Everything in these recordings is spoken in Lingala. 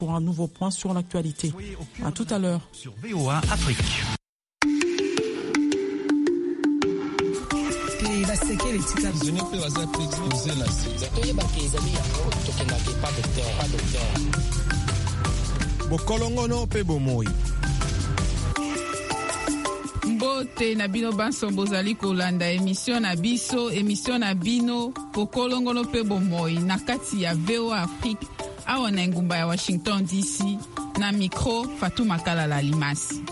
pour un nouveau point sur l'actualité. À tout à l'heure. Sur VOA Afrique. Bokolongono pe bomoi. Mbote na bino banso bozali kolanda émission na bino Bokolongono pe bomoi na kati ya VOA Afrique awa na ngumba ya Washington DC na micro Fatuma Kalala Limasi.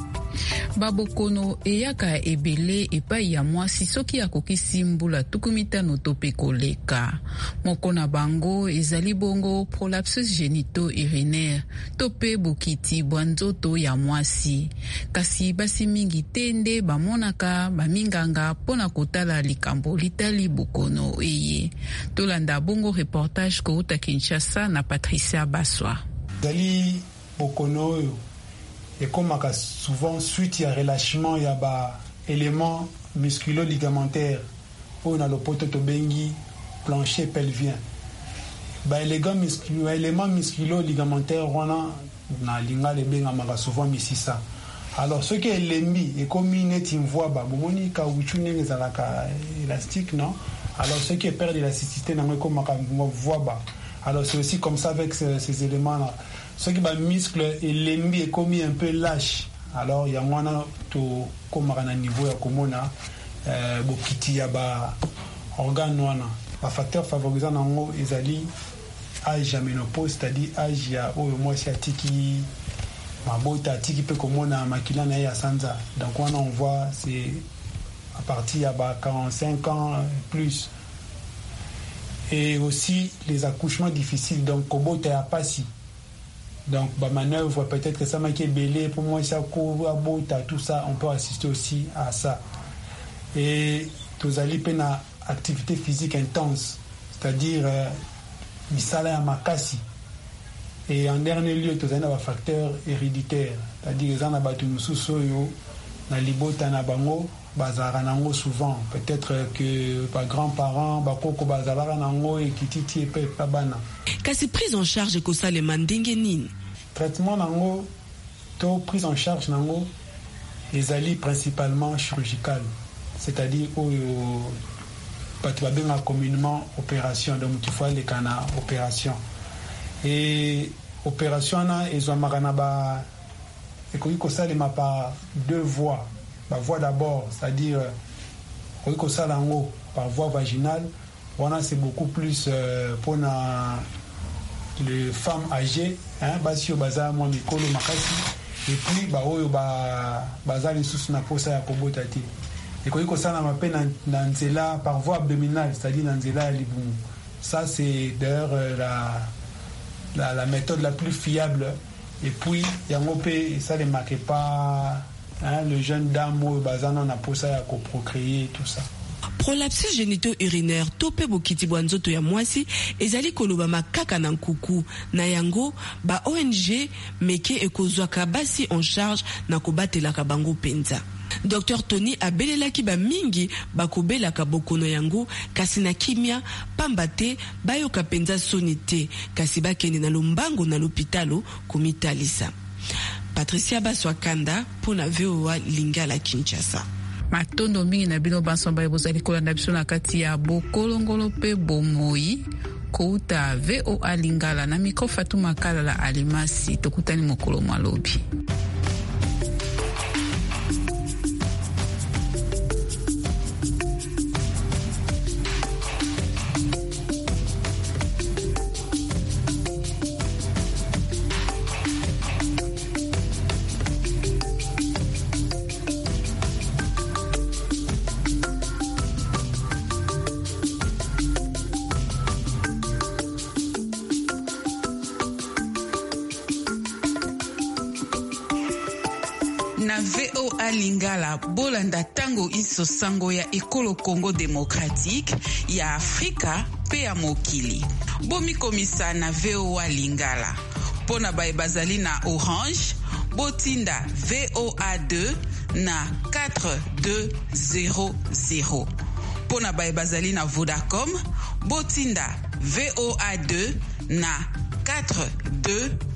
Babokono eyaka ebele epai ya mwasi soki akokisi mbula tukumitano to pe koleka. Moko na bango ezali bongo prolapsus génito-urinaire to pe bokiti bwa nzoto ya mwasi. Kasi basi mingi tende bamonaka baminganga pona kotala likambo litali bokono eye. Tolanda bongo reportage kouta Kinshasa na Patricia Baswa. Ezali bokono oyo ekomaka souvent suite ya relâchement ya ba éléments musculo-ligamentaires oyo na lopoto tobengi plancher pelvien. Ba éléments musculo-ligamentaires wana na lingala ebengamaka souvent misisa. Alors ce qui est lembi ekomi neti mvoaba bomoni caoutchouc ndenge ezalaka élastique, non? Alors ce qui est perte d'élasticité nango ekomaka mvoaba. Alors c'est aussi comme ça avec ces éléments-là. Ce qui est muscle et l'embi est commis un peu lâche. Alors il y a moins to comme à niveau ya komona bokiti ya ba organe wana. Ba facteur favorisant nango ezali âge ya ménopause, c'est-à-dire âge ya oyo mwasi atiki mabota atiki pe komona makila na ya sanza. Donc on voit c'est à partir ya ba 45 ans plus. Et aussi les accouchements difficiles, donc kobota ya pasi. Donc bah manœuvre peut-être que ça m'a qui est belé pour moi ça kobota tout ça on peut assister aussi à ça. Et tous allez pena activité physique intense, c'est-à-dire misala ya makasi. Et en dernier lieu tous allez avoir facteur héréditaire, c'est-à-dire les ana batu mususu yo na libota na bango bazara nango souvent, peut-être que par grands-parents bakoko bazara nango et kititi et pe bana. Kasi prise en charge ko salema ndenge nini? Traitement nango to prise en charge nango ezali principalement chirurgical, c'est-à-dire oyo batu babenga communément opération, donc il faut aller kana opération. Et opération na ezwamaka na ba ekoki ko salema par deux voies. La voie d'abord, c'est-à-dire par voie vaginale, c'est beaucoup plus pour les femmes âgées, et puis par voie abdominale, c'est-à-dire ça c'est d'ailleurs la méthode la plus fiable. Et puis ça ne marque pas le jeune dame ou bazana na posa ya ko procréer tout ça. Prolapsus génito-urinaire tope bokiti bwanzoto ya mwasi ezali koloba makaka na nkuku na yango ba ONG meke ekozwaka basi en charge na kobatelaka bango penza. Dr Tony abelelaki ba mingi bakobelaka bokono yango kasi na kimia pambate bayoka penza sonite kasi bakende na lombango na l'hôpitalo komitalisa. Patricia Baswa Kanda pour la VOA Lingala Kinshasa. Matondo mingi na bino bansomba bozali kolanda biso na kati ya Bokolongolo pe bomoi kouta VOA Lingala na micro Fatuma Kalala Alimasi tokutani mokolo malobi. Na VOA Lingala bolanda tango iso sango ya ekolo Congo démocratique ya Afrika pe ya mokili. Bomi komisa na VOA Lingala. Pona bazali na Orange, botinda VOA2 na 4200. Pona bazali na Vodacom, botinda VOA2 na 4200.